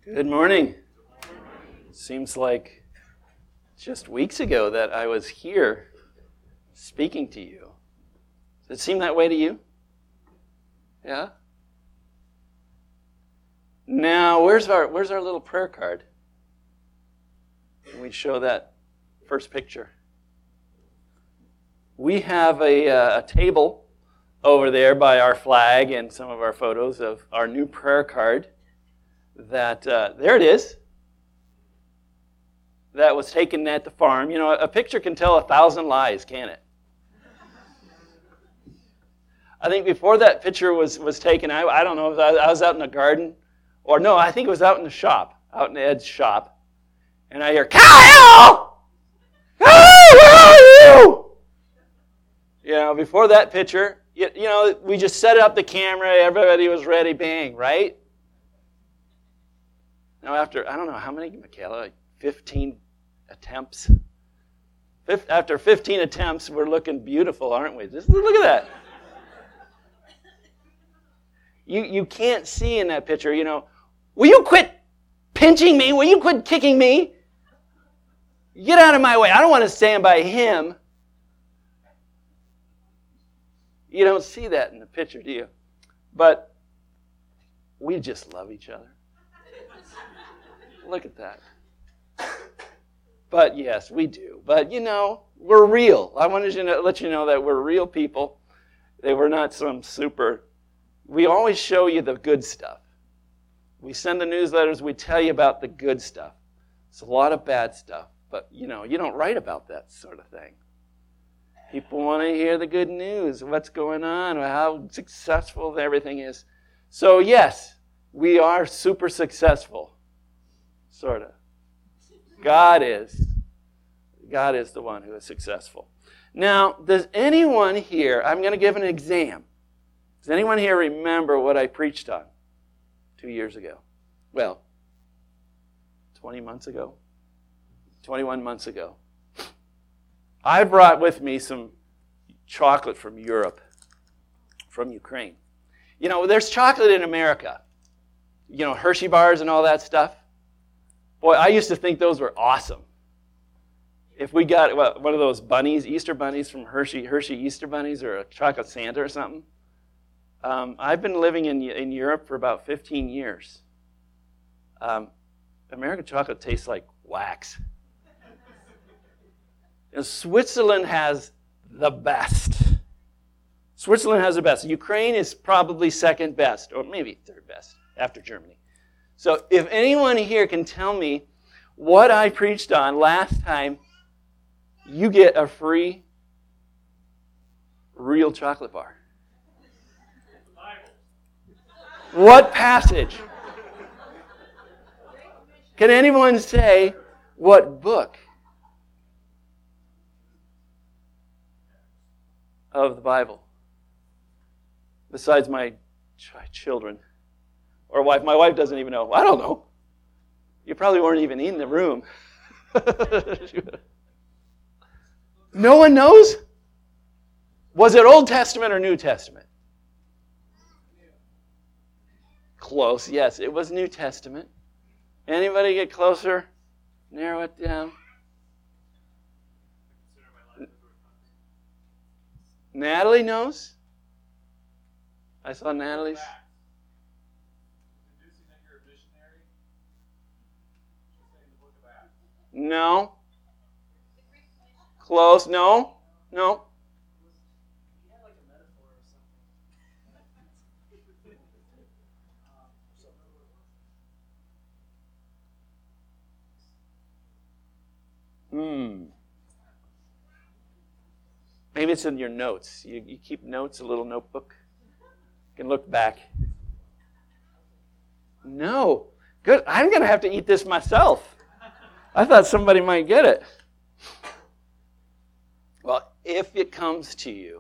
Good morning. Seems like just weeks ago that I was here speaking to you. Does it seem that way to you? Yeah? Now, where's our little prayer card? Can we show that first picture? We have a table over there by our flag and some of our photos of our new prayer card. That there it is. That was taken at the farm. You know, a picture can tell 1,000 lies, can't it? I think before that picture was taken, I don't know if I was out in the garden, or no, I think it was out in the shop, out in Ed's shop, and I hear, Kyle! Kyle, where are you? You know, before that picture, you know, we just set up the camera, everybody was ready, bang, right? Now after, I don't know, how many, Michaela, like 15 attempts? After 15 attempts, we're looking beautiful, aren't we? Just look at that. You can't see in that picture, you know, will you quit pinching me? Will you quit kicking me? Get out of my way. I don't want to stand by him. You don't see that in the picture, do you? But we just love each other. Look at that. But yes, we do. But you know, we're real. I wanted to let you know that we're real people. We're not some super. We always show you the good stuff. We send the newsletters, we tell you about the good stuff. It's a lot of bad stuff, but you know, you don't write about that sort of thing. People want to hear the good news, what's going on, how successful everything is. So yes, we are super successful. Sort of. God is the one who is successful. Now, does anyone here, I'm going to give an exam. Does anyone here remember what I preached on 2 years ago? Well, 20 months ago? 21 months ago. I brought with me some chocolate from Europe, from Ukraine. You know, there's chocolate in America. You know, Hershey bars and all that stuff. Boy, I used to think those were awesome. If we got one of those bunnies, Easter bunnies from Hershey Easter bunnies, or a chocolate Santa or something. I've been living in Europe for about 15 years. American chocolate tastes like wax. And Switzerland has the best. Switzerland has the best. Ukraine is probably second best, or maybe third best after Germany. So if anyone here can tell me what I preached on last time, you get a free real chocolate bar. What passage? Can anyone say what book of the Bible? Besides my children. Or wife. My wife doesn't even know. I don't know. You probably weren't even in the room. No one knows? Was it Old Testament or New Testament? Close, yes. It was New Testament. Anybody get closer? Narrow it down. Natalie knows? I saw Natalie's. No. Close. No. Maybe it's in your notes. You keep notes, a little notebook. You can look back. No. Good. I'm going to have to eat this myself. I thought somebody might get it. Well, if it comes to you,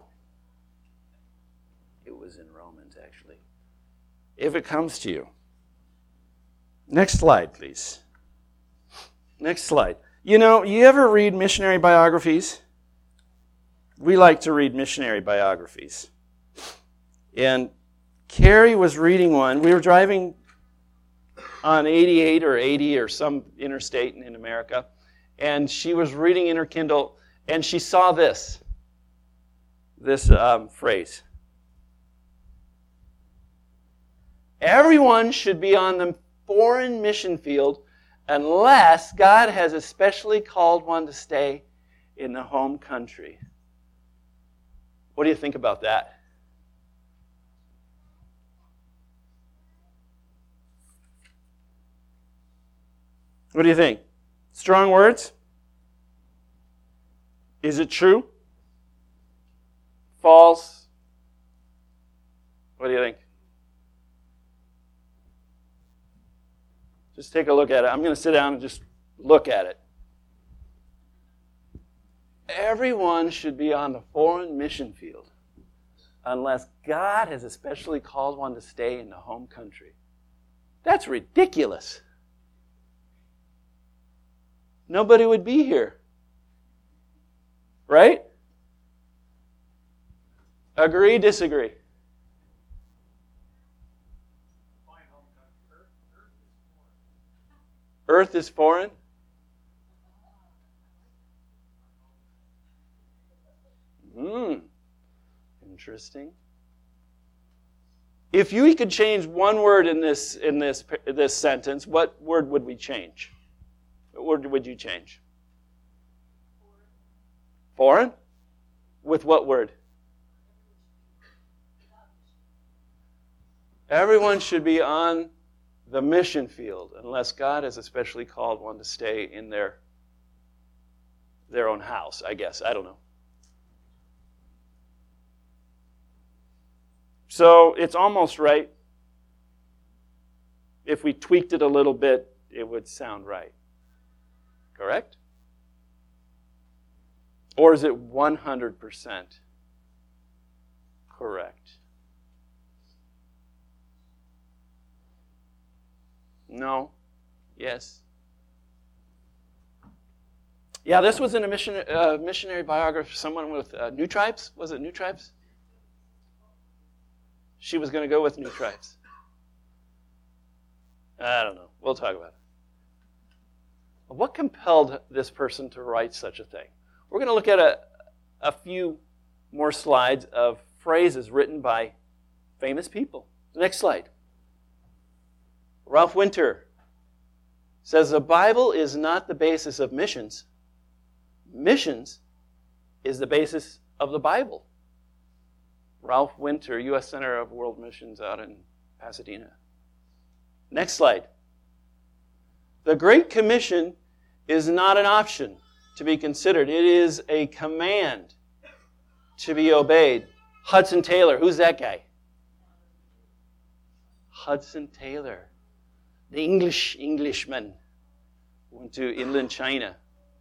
it was in Romans, actually. If it comes to you. Next slide, please. Next slide. You know, you ever read missionary biographies? We like to read missionary biographies. And Carrie was reading one. We were driving on 88 or 80 or some interstate in America, and she was reading in her Kindle, and she saw this phrase. Everyone should be on the foreign mission field unless God has especially called one to stay in the home country. What do you think about that? What do you think? Strong words? Is it true? False? What do you think? Just take a look at it. I'm going to sit down and just look at it. Everyone should be on the foreign mission field unless God has especially called one to stay in the home country. That's ridiculous. Nobody would be here. Right? Agree, disagree? Earth is foreign? Interesting. If you could change one word in this sentence, what word would we change? What word would you change? Foreign? With what word? Everyone should be on the mission field unless God has especially called one to stay in their own house, I guess. I don't know. So it's almost right. If we tweaked it a little bit, it would sound right. Correct? Or is it 100% correct? No. Yes. Yeah, this was in a missionary biography. Someone with New Tribes. Was it New Tribes? She was going to go with New Tribes. I don't know. We'll talk about it. What compelled this person to write such a thing? We're going to look at a few more slides of phrases written by famous people. Next slide. Ralph Winter says the Bible is not the basis of missions. Missions is the basis of the Bible. Ralph Winter, U.S. Center of World Missions out in Pasadena. Next slide. The Great Commission is not an option to be considered. It is a command to be obeyed. Hudson Taylor, who's that guy? Hudson Taylor, the Englishman, went to inland China.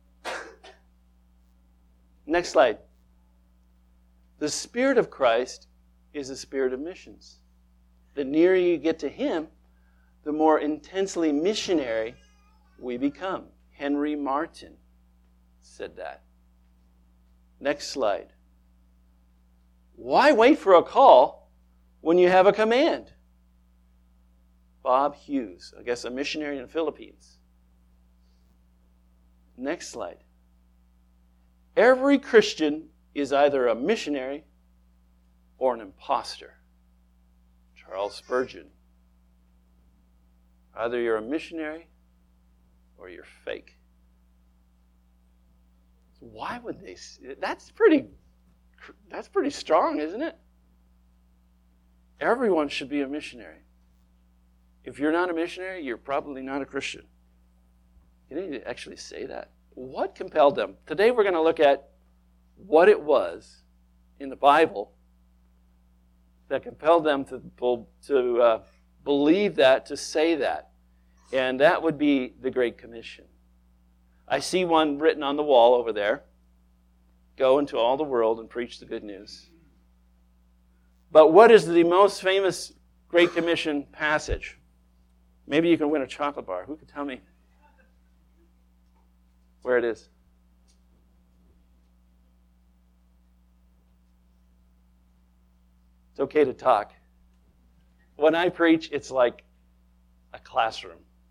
Next slide. The Spirit of Christ is a spirit of missions. The nearer you get to Him, the more intensely missionary we become. Henry Martin said that. Next slide. Why wait for a call when you have a command? Bob Hughes, I guess a missionary in the Philippines. Next slide. Every Christian is either a missionary or an imposter. Charles Spurgeon. Either you're a missionary or you're fake. Why would they? That's pretty strong, isn't it? Everyone should be a missionary. If you're not a missionary, you're probably not a Christian. Can you actually say that? What compelled them? Today we're going to look at what it was in the Bible that compelled them to believe that, to say that. And that would be the Great Commission. I see one written on the wall over there. Go into all the world and preach the good news. But what is the most famous Great Commission passage? Maybe you can win a chocolate bar. Who can tell me where it is? It's okay to talk. When I preach, it's like a classroom.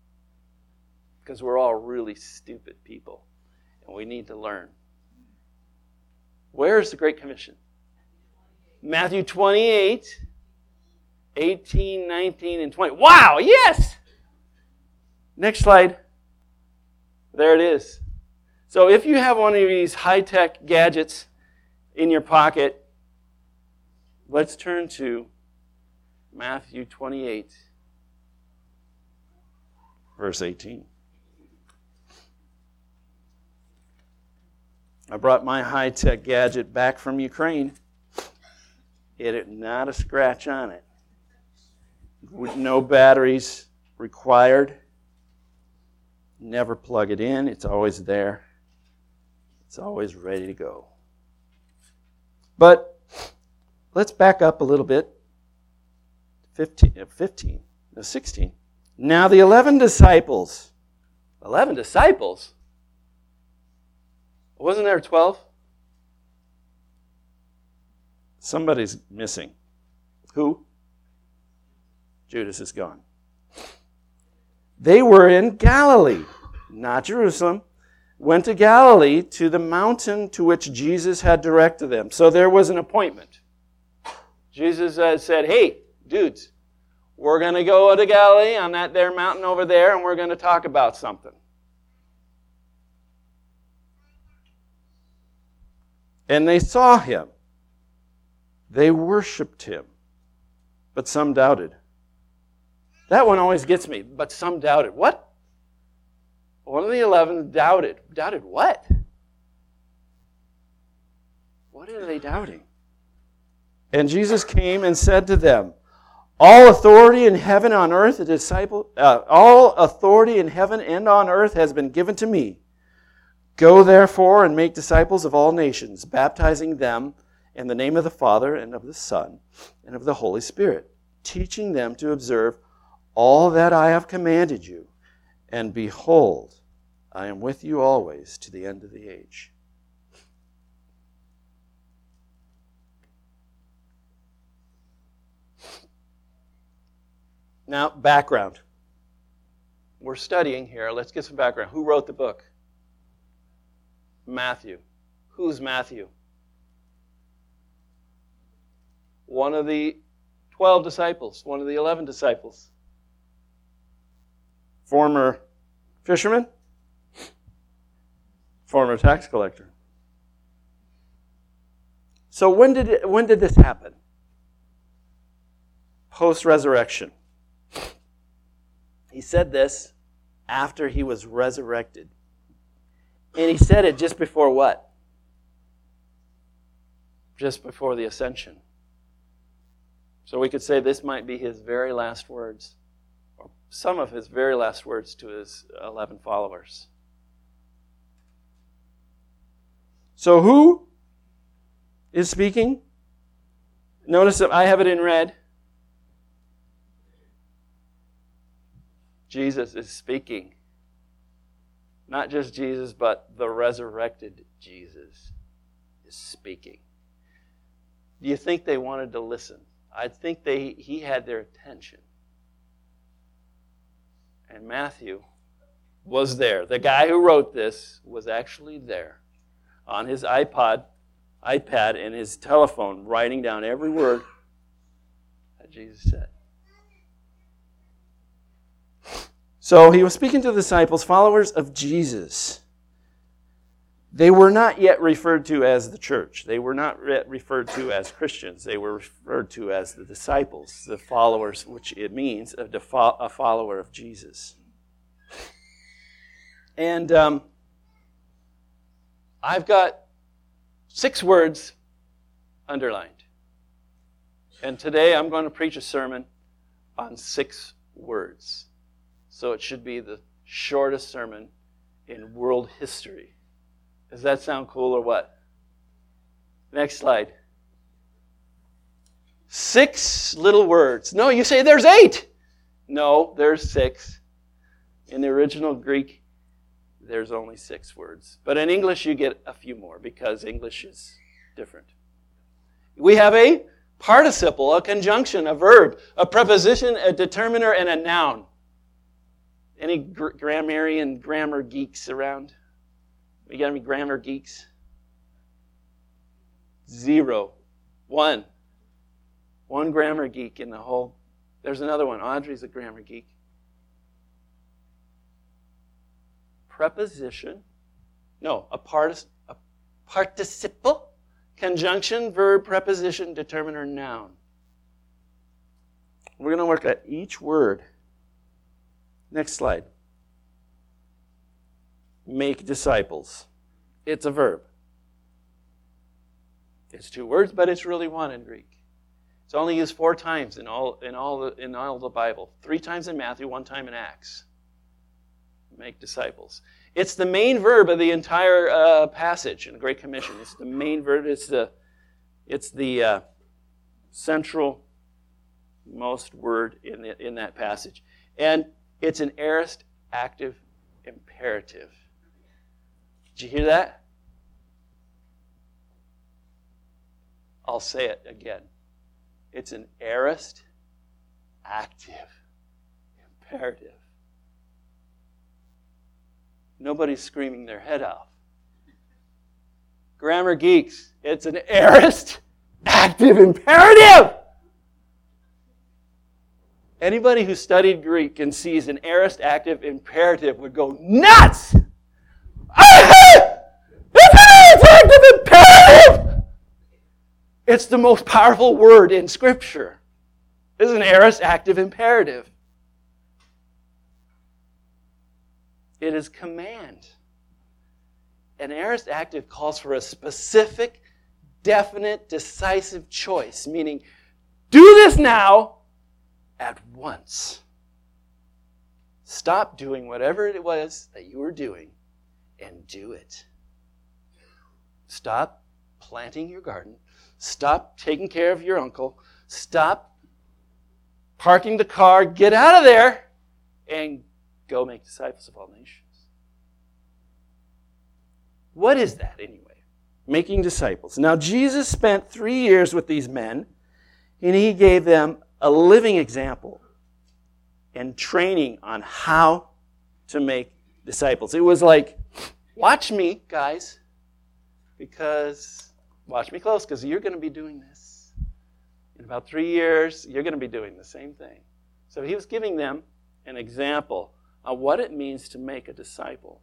because we're all really stupid people, and we need to learn. Where's the Great Commission? Matthew 28, 18, 19, and 20. Wow, yes! Next slide. There it is. So if you have one of these high-tech gadgets in your pocket, let's turn to Matthew 28, verse 18. I brought my high-tech gadget back from Ukraine. It had not a scratch on it. With no batteries required. Never plug it in. It's always there. It's always ready to go. But let's back up a little bit. 16. Now the 11 disciples. 11 disciples? Wasn't there 12? Somebody's missing. Who? Judas is gone. They were in Galilee, not Jerusalem. Went to Galilee, to the mountain to which Jesus had directed them. So there was an appointment. Jesus said, hey, dudes, we're going to go to Galilee on that there mountain over there, and we're going to talk about something. And they saw him. They worshiped him. But some doubted. That one always gets me. But some doubted. What? One of the 11 doubted. Doubted what? What are they doubting? And Jesus came and said to them, all authority in heaven and on earth, all authority in heaven and on earth has been given to me. Go therefore and make disciples of all nations, baptizing them in the name of the Father and of the Son and of the Holy Spirit, teaching them to observe all that I have commanded you. And behold, I am with you always to the end of the age. Now, background. We're studying here. Let's get some background. Who wrote the book? Matthew. Who's Matthew? One of the 12 disciples. One of the 11 disciples. Former fisherman. Former tax collector. So when did this happen? Post-resurrection. He said this after he was resurrected. And he said it just before what? Just before the ascension. So we could say this might be his very last words, or some of his very last words to his 11 followers. So who is speaking? Notice that I have it in red. Jesus is speaking. Not just Jesus, but the resurrected Jesus is speaking. Do you think they wanted to listen? I think he had their attention. And Matthew was there. The guy who wrote this was actually there on his iPad, and his telephone, writing down every word that Jesus said. So he was speaking to the disciples, followers of Jesus. They were not yet referred to as the church. They were not yet referred to as Christians. They were referred to as the disciples, the followers, which it means a follower of Jesus. And I've got 6 words underlined. And today I'm going to preach a sermon on 6 words. So it should be the shortest sermon in world history. Does that sound cool or what? Next slide. 6 little words. No, you say there's 8. No, there's 6. In the original Greek, there's only 6 words. But in English, you get a few more because English is different. We have a participle, a conjunction, a verb, a preposition, a determiner, and a noun. Any grammarian grammar geeks around? We got any grammar geeks? 0. 1. One grammar geek in the whole. There's another one. Audrey's a grammar geek. Preposition. No, a participle. Conjunction, verb, preposition, determiner, noun. We're going to work at each word. Next slide. Make disciples. It's a verb. It's 2 words, but it's really 1 in Greek. It's only used 4 times in all the Bible. 3 times in Matthew, 1 time in Acts. Make disciples. It's the main verb of the entire passage in the Great Commission. It's the main verb. It's the central most word in that passage, and it's an aorist active imperative. Did you hear that? I'll say it again. It's an aorist active imperative. Nobody's screaming their head off. Grammar geeks, it's an aorist active imperative. Anybody who studied Greek and sees an aorist active imperative would go nuts! It's an aorist active imperative! It's the most powerful word in Scripture. It's an aorist active imperative. It is command. An aorist active calls for a specific, definite, decisive choice, meaning, do this now, at once. Stop doing whatever it was that you were doing and do it. Stop planting your garden. Stop taking care of your uncle. Stop parking the car. Get out of there and go make disciples of all nations. What is that anyway? Making disciples. Now, Jesus spent 3 years with these men, and he gave them a living example and training on how to make disciples. It was like, watch me, guys, watch me close, because you're going to be doing this. In about 3 years, you're going to be doing the same thing. So he was giving them an example of what it means to make a disciple.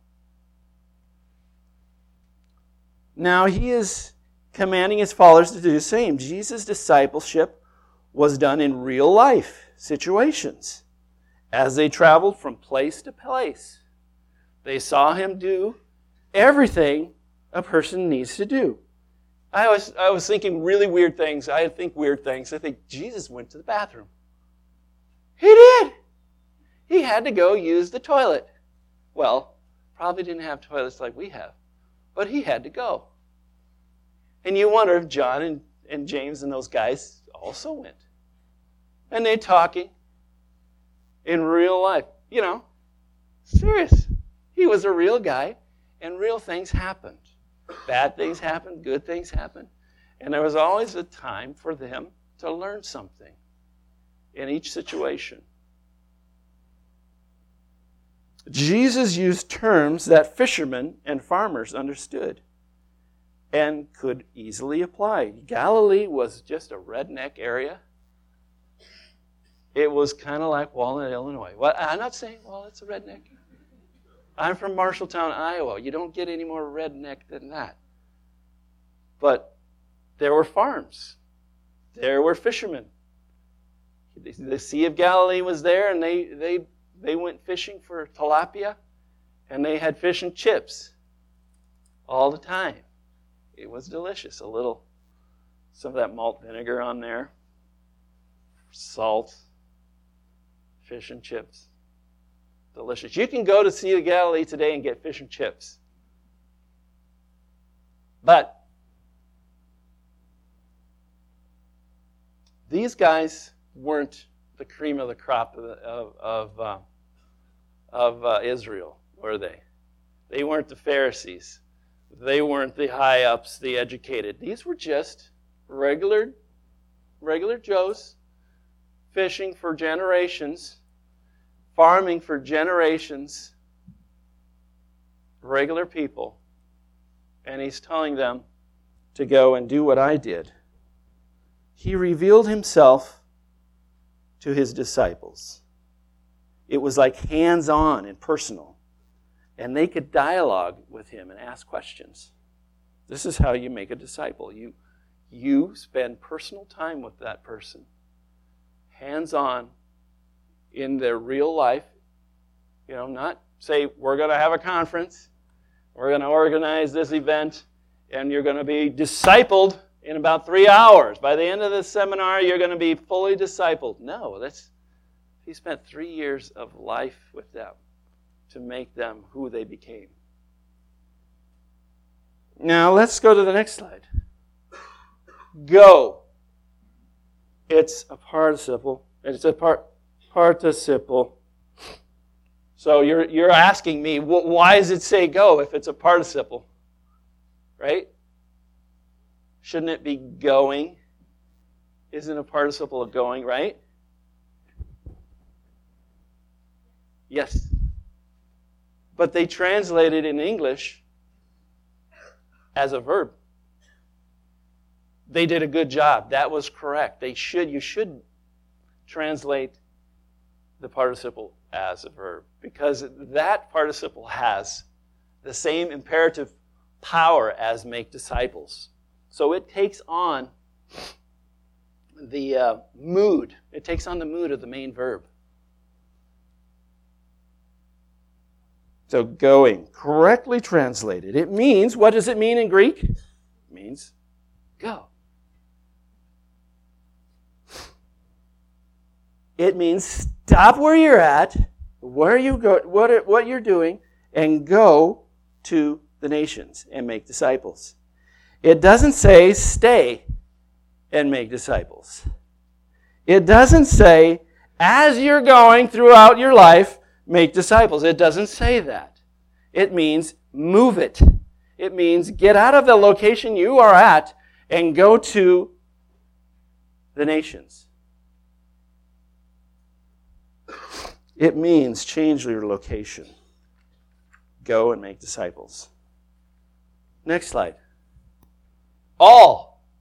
Now he is commanding his followers to do the same. Jesus' discipleship was done in real life situations as they traveled from place to place. They saw him do everything a person needs to do. I was thinking really weird things. I think weird things. I think Jesus went to the bathroom. He did. He had to go use the toilet. Well, probably didn't have toilets like we have, but he had to go. And you wonder if John and James and those guys also went. And they're talking in real life. You know, serious. He was a real guy, and real things happened. Bad things happened, good things happened. And there was always a time for them to learn something in each situation. Jesus used terms that fishermen and farmers understood and could easily apply. Galilee was just a redneck area. It was kind of like Walnut, Illinois. Well, I'm not saying, well, it's a redneck. I'm from Marshalltown, Iowa. You don't get any more redneck than that. But there were farms. There were fishermen. The Sea of Galilee was there, and they went fishing for tilapia, and they had fish and chips all the time. It was delicious. Some of that malt vinegar on there, salt, fish and chips. Delicious. You can go to Sea of Galilee today and get fish and chips. But these guys weren't the cream of the crop of Israel, were they? They weren't the Pharisees. They weren't the high-ups, the educated. These were just regular Joes fishing for generations, farming for generations, regular people, and he's telling them to go and do what I did. He revealed himself to his disciples. It was like hands-on and personal. And they could dialogue with him and ask questions. This is how you make a disciple. You spend personal time with that person. Hands-on in their real life. Not say, we're going to have a conference. We're going to organize this event. And you're going to be discipled in about 3 hours. By the end of this seminar, you're going to be fully discipled. No, he spent 3 years of life with them to make them who they became. Now, let's go to the next slide. Go. It's a participle. It's a participle. So you're asking me, why does it say go if it's a participle? Right? Shouldn't it be going? Isn't a participle of going, right? Yes. But they translate it in English as a verb. They did a good job. That was correct. You should translate the participle as a verb, because that participle has the same imperative power as make disciples. So it takes on the mood. It takes on the mood of the main verb. So going, correctly translated, it means, what does it mean in Greek? It means go. It means stop where you're at, where you go, what you're doing, and go to the nations and make disciples. It doesn't say stay and make disciples. It doesn't say as you're going throughout your life, make disciples. It doesn't say that. It means move it. It means get out of the location you are at and go to the nations. It means change your location. Go and make disciples. Next slide. All.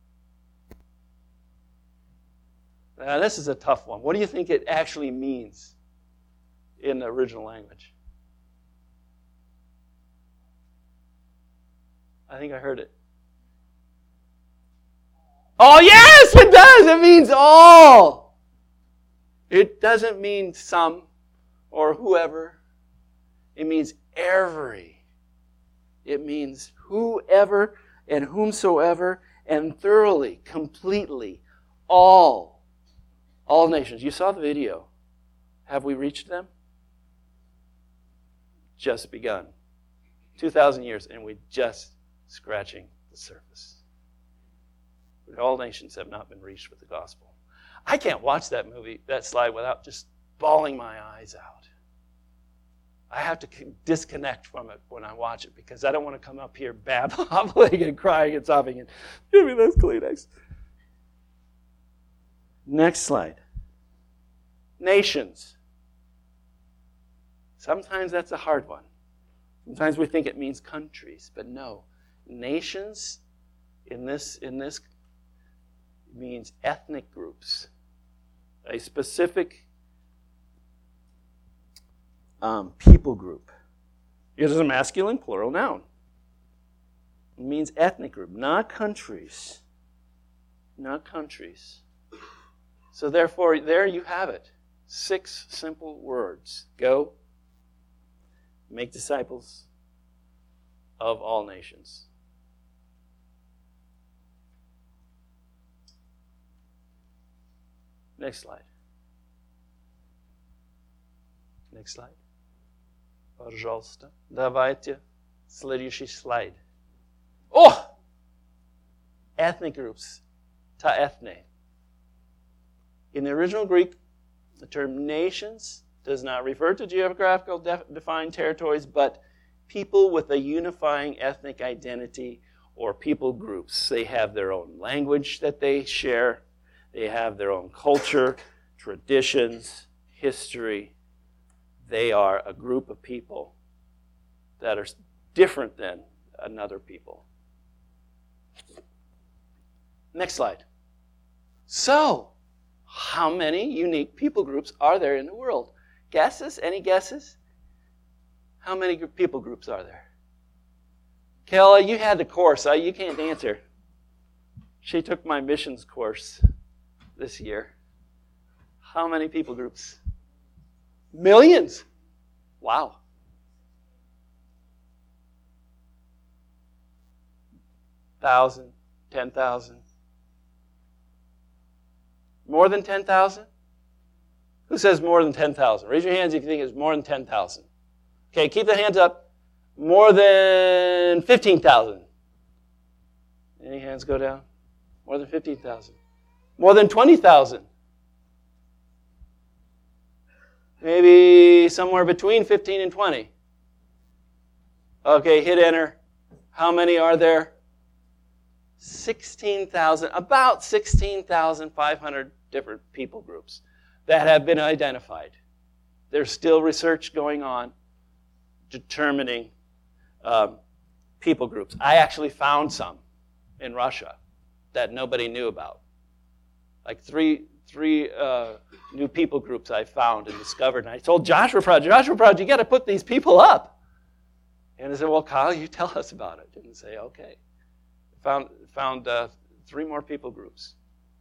Now this is a tough one. What do you think it actually means in the original language? I think I heard it. Oh, yes, it does. It means all. It doesn't mean some or whoever. It means every. It means whoever and whomsoever and thoroughly, completely, all. All nations. You saw the video. Have we reached them? Just begun. 2,000 years, and we're just scratching the surface. All nations have not been reached with the gospel. I can't watch that slide, without just bawling my eyes out. I have to disconnect from it when I watch it, because I don't want to come up here babbling and crying and sobbing and give me those Kleenex. Next slide. Nations. Sometimes that's a hard one. Sometimes we think it means countries, but no. Nations in this means ethnic groups. A specific people group. It is a masculine plural noun. It means ethnic group, not countries. Not countries. So therefore, there you have it. 6 simple words. Go, make disciples of all nations. Next slide. Next slide. Пожалуйста. Давайте следующий слайд. Oh! Ethnic groups. Ta ethne. In the original Greek, the term nations does not refer to geographical defined territories, but people with a unifying ethnic identity or people groups. They have their own language that they share. They have their own culture, traditions, history, They are a group of people that are different than another people. Next slide. So, how many unique people groups are there in the world? Guesses? Any guesses? How many people groups are there? Kayla, you had the course. You can't answer. She took my missions course this year. How many people groups? Millions. Wow. 1,000, 10,000. More than 10,000? Who says more than 10,000? Raise your hands if you think it's more than 10,000. Okay, keep the hands up. More than 15,000. Any hands go down? More than 15,000. More than 20,000. Maybe somewhere between 15 and 20. Okay, hit enter. How many are there? 16,000, about 16,500 different people groups that have been identified. There's still research going on determining people groups. I actually found some in Russia that nobody knew about. Like three new people groups I found and discovered. And I told Joshua Project, you got to put these people up. And I said, well, Kyle, you tell us about it. And say, okay. Found 3 more people groups.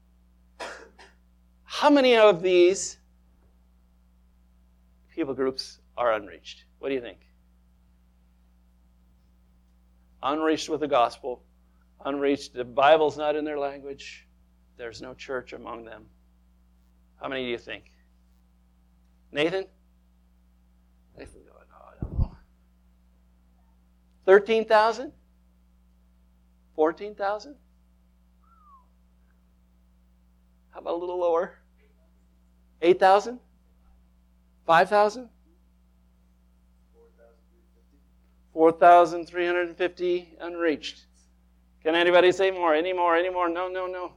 How many of these people groups are unreached? What do you think? Unreached with the gospel. Unreached. The Bible's not in their language. There's no church among them. How many do you think? Nathan? Nathan going, oh, I don't know. 13,000? 14,000? How about a little lower? 8,000? 5,000? 4,350 unreached. Can anybody say more? Any more? No.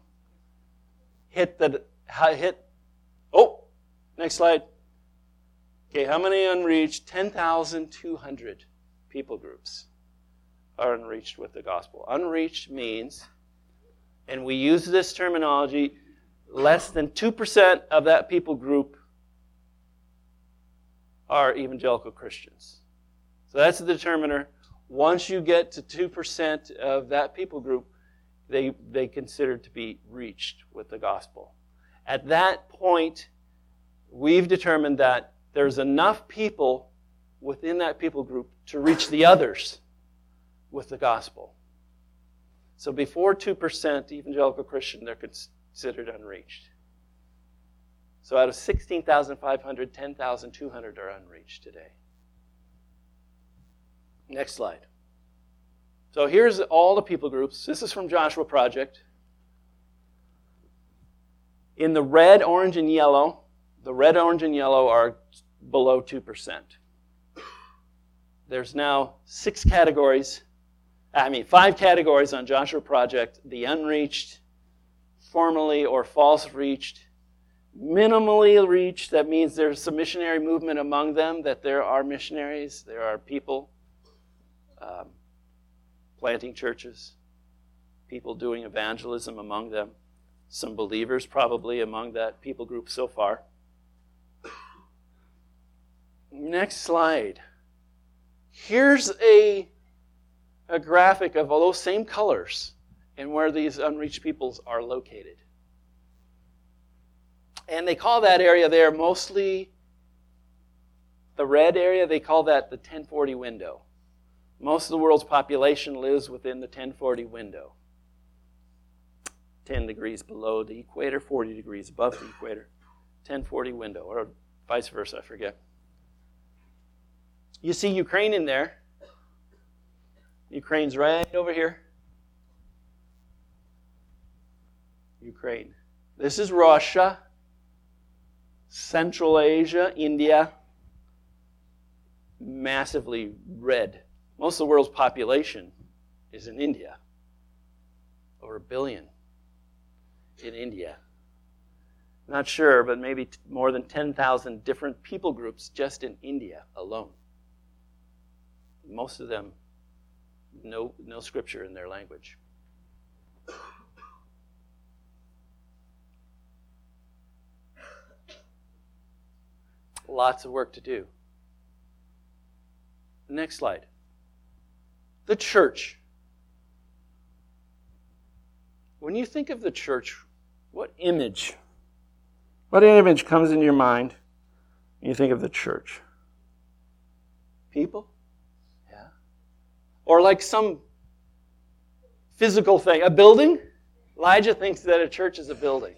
Oh, next slide. Okay, how many unreached? 10,200 people groups are unreached with the gospel. Unreached means, and we use this terminology, less than 2% of that people group are evangelical Christians. So that's the determiner. Once you get to 2% of that people group, they consider to be reached with the gospel. At that point, we've determined that there's enough people within that people group to reach the others with the gospel. So before 2% evangelical Christian, they're considered unreached. So out of 16,500, 10,200 are unreached today. Next slide. So here's all the people groups. This is from Joshua Project. In the red, orange, and yellow, the red, orange, and yellow are below 2%. There's now 5 categories on Joshua Project. The unreached, formally or false reached, minimally reached, that means there's some missionary movement among them, that there are missionaries, there are people planting churches, people doing evangelism among them, some believers probably among that people group so far. Next slide. Here's a graphic of all those same colors and where these unreached peoples are located. And they call that area there mostly the red area, they call that the 1040 window. Most of the world's population lives within the 1040 window. 10 degrees below the equator, 40 degrees above the equator. 1040 window, or vice versa, I forget. You see Ukraine in there. Ukraine's right over here. Ukraine. This is Russia, Central Asia, India. Massively red. Most of the world's population is in India. Over 1 billion in India. Not sure, but maybe more than 10,000 different people groups just in India alone. Most of them, no scripture in their language. Lots of work to do. Next slide. The church. When you think of the church, what image comes into your mind when you think of the church? People? Yeah. Or like some physical thing. A building? Elijah thinks that a church is a building.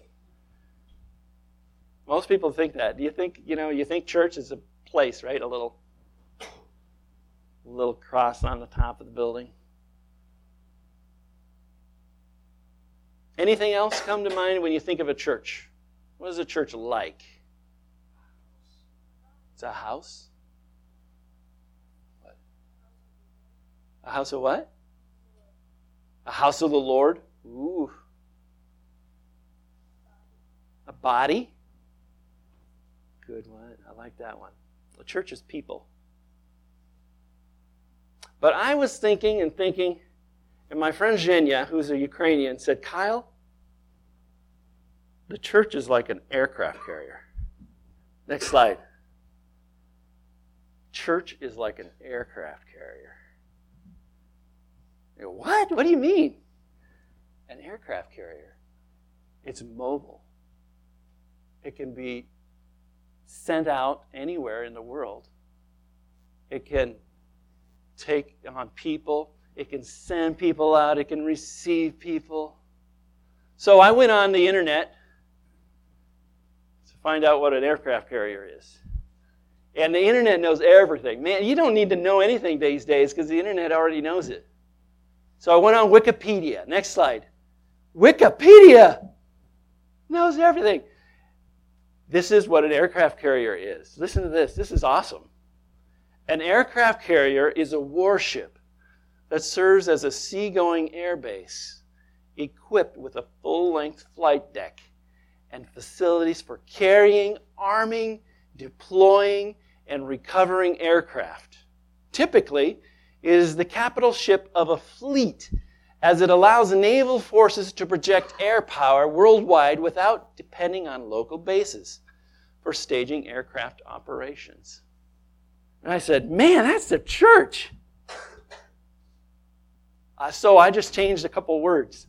Most people think that. Do you think, you think church is a place, right? A little cross on the top of the building. Anything else come to mind when you think of a church? What is a church like? It's a house. What? A house of what? A house of the Lord. Ooh. A body. Good one. I like that one. The church is people. But I was thinking, and my friend Zhenya, who's a Ukrainian, said, Kyle, the church is like an aircraft carrier. Next slide. Church is like an aircraft carrier. You go, what? What do you mean? An aircraft carrier. It's mobile. It can be sent out anywhere in the world. It can take on people. It can send people out. It can receive people. So I went on the internet to find out what an aircraft carrier is. And the internet knows everything. Man, you don't need to know anything these days because the internet already knows it. So I went on Wikipedia. Next slide. Wikipedia knows everything. This is what an aircraft carrier is. Listen to this. This is awesome. An aircraft carrier is a warship that serves as a seagoing airbase, equipped with a full-length flight deck and facilities for carrying, arming, deploying, and recovering aircraft. Typically, it is the capital ship of a fleet, as it allows naval forces to project air power worldwide without depending on local bases for staging aircraft operations. And I said, man, that's the church. So I just changed a couple words.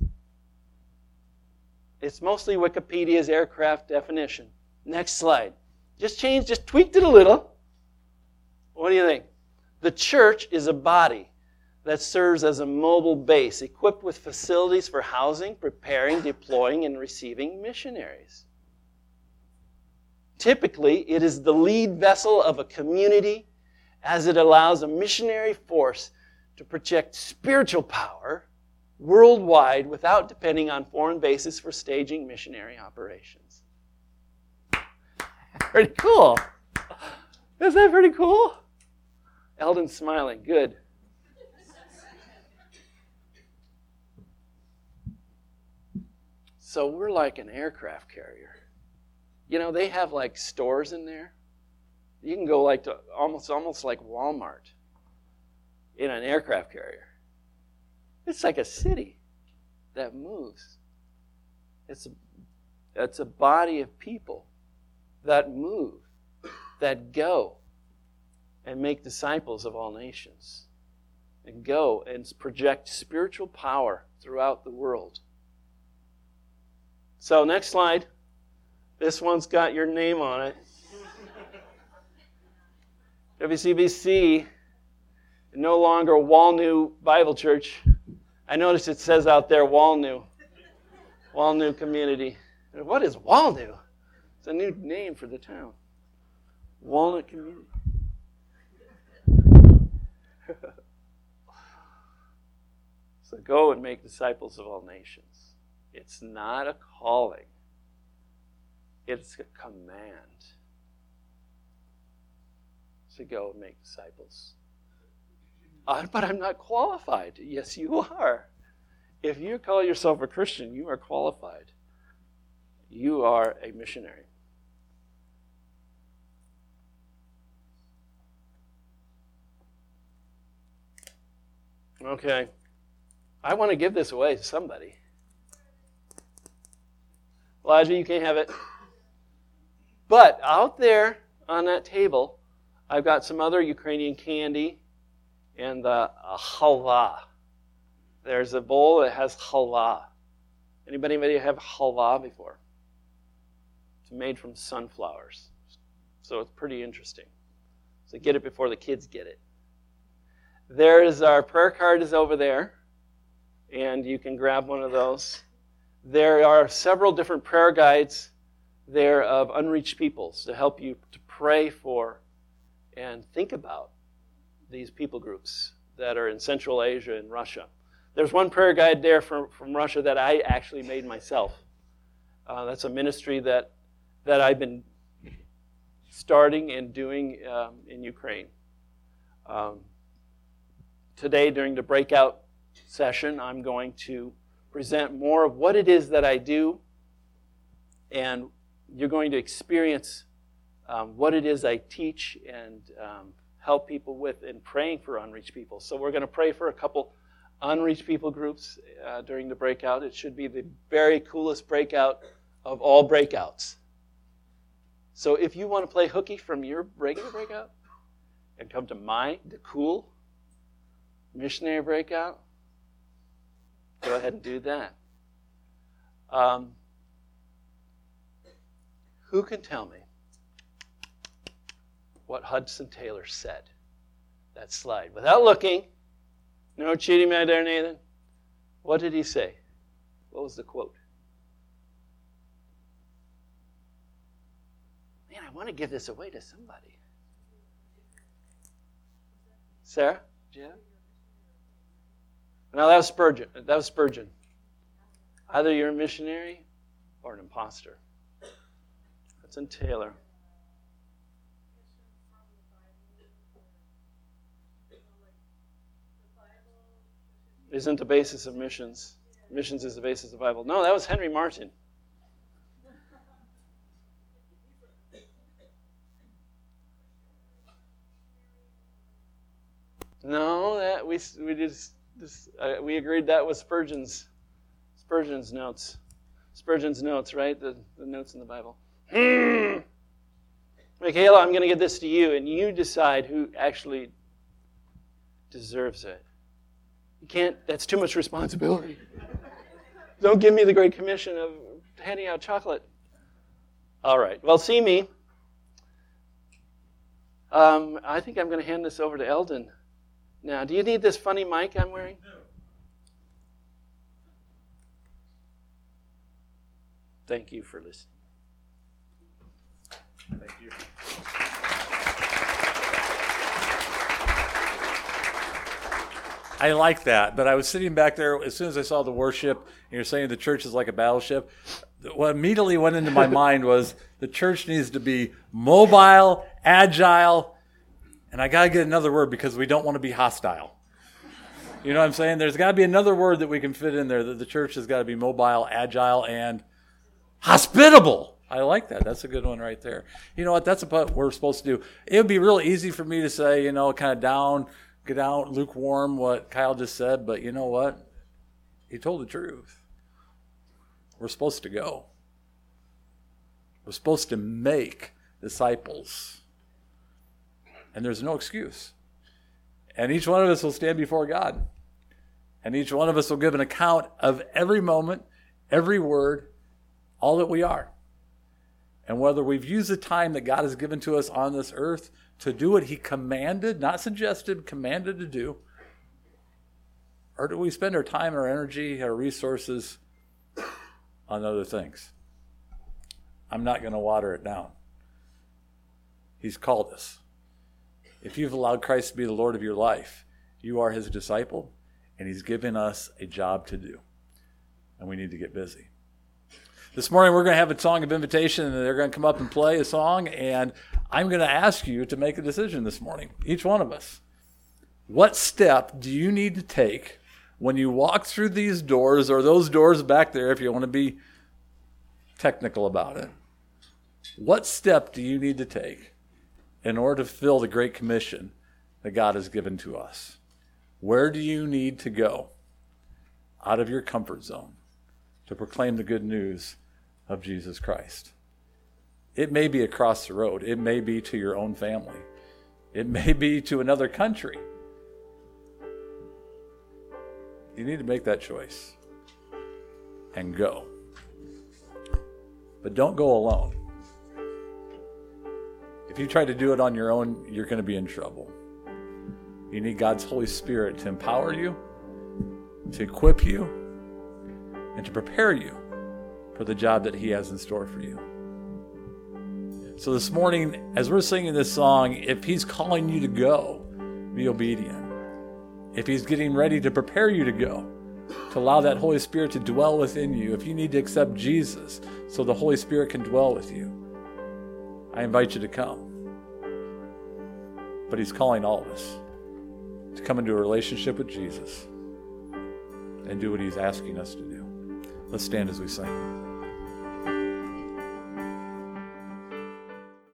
It's mostly Wikipedia's aircraft definition. Next slide. Just tweaked it a little. What do you think? The church is a body that serves as a mobile base equipped with facilities for housing, preparing, deploying, and receiving missionaries. Typically, it is the lead vessel of a community as it allows a missionary force to project spiritual power worldwide without depending on foreign bases for staging missionary operations. Pretty cool. Isn't that pretty cool? Eldon's smiling. Good. So we're like an aircraft carrier. They have like stores in there. You can go like to almost like Walmart in an aircraft carrier. It's like a city that moves. It's a body of people that move, that go and make disciples of all nations, and go and project spiritual power throughout the world. So next slide. This one's got your name on it. WCBC, no longer Walnew Bible Church. I noticed it says out there Walnew Community. What is Walnew? It's a new name for the town. Walnut Community. So go and make disciples of all nations. It's not a calling. It's a command. So go and make disciples. But I'm not qualified. Yes, you are. If you call yourself a Christian, you are qualified. you are a missionary. Okay. I want to give this away to somebody. Elijah, you can't have it. But out there on that table, I've got some other Ukrainian candy and the halva. There's a bowl that has halva. Anybody have halva before? It's made from sunflowers. So it's pretty interesting. So get it before the kids get it. There's our prayer card is over there, and you can grab one of those. There are several different prayer guides there of unreached peoples to help you to pray for and think about these people groups that are in Central Asia and Russia. There's one prayer guide there from Russia that I actually made myself. That's a ministry that I've been starting and doing in Ukraine. Today, during the breakout session, I'm going to present more of what it is that I do, and you're going to experience what it is I teach and help people with in praying for unreached people. So we're going to pray for a couple unreached people groups during the breakout. It should be the very coolest breakout of all breakouts. So if you want to play hooky from your regular breakout and come to the cool missionary breakout, go ahead and do that. Who can tell me what Hudson Taylor said? That slide. Without looking. No cheating me there, Nathan. What did he say? What was the quote? Man, I want to give this away to somebody. Sarah? Jen? No, that was Spurgeon. Either you're a missionary or an imposter. Hudson Taylor. Isn't the basis of missions. Missions is the basis of the Bible. No, that was Henry Martin. No, that we agreed that was Spurgeon's notes. Spurgeon's notes, right? The notes in the Bible. Michaela, I'm going to give this to you, and you decide who actually deserves it. You can't, that's too much responsibility. Don't give me the Great Commission of handing out chocolate. All right. Well, see me. I think I'm going to hand this over to Eldon. Now, do you need this funny mic I'm wearing? No. Thank you for listening. Thank you. I like that, but I was sitting back there as soon as I saw the worship, and you're saying the church is like a battleship. What immediately went into my mind was the church needs to be mobile, agile, and I got to get another word because we don't want to be hostile. You know what I'm saying? There's got to be another word that we can fit in there, that the church has got to be mobile, agile, and hospitable. I like that. That's a good one right there. You know what? That's what we're supposed to do. It would be real easy for me to say, kind of get out, lukewarm, what Kyle just said, but you know what? He told the truth. We're supposed to go. We're supposed to make disciples. And there's no excuse. And each one of us will stand before God. And each one of us will give an account of every moment, every word, all that we are. And whether we've used the time that God has given to us on this earth to do what he commanded, not suggested, commanded to do, or do we spend our time, our energy, our resources on other things? I'm not going to water it down. He's called us. If you've allowed Christ to be the Lord of your life, you are his disciple, and he's given us a job to do. And we need to get busy. This morning we're going to have a song of invitation, and they're going to come up and play a song, and I'm going to ask you to make a decision this morning, each one of us. What step do you need to take when you walk through these doors, or those doors back there if you want to be technical about it. What step do you need to take in order to fulfill the Great Commission that God has given to us? Where do you need to go out of your comfort zone to proclaim the good news of Jesus Christ? It may be across the road. It may be to your own family. It may be to another country. You need to make that choice and go. But don't go alone. If you try to do it on your own, you're going to be in trouble. You need God's Holy Spirit to empower you, to equip you, and to prepare you for the job that He has in store for you. So this morning, as we're singing this song, if He's calling you to go, be obedient. If He's getting ready to prepare you to go, to allow that Holy Spirit to dwell within you, if you need to accept Jesus so the Holy Spirit can dwell with you, I invite you to come. But He's calling all of us to come into a relationship with Jesus and do what He's asking us to do. Let's stand as we sing.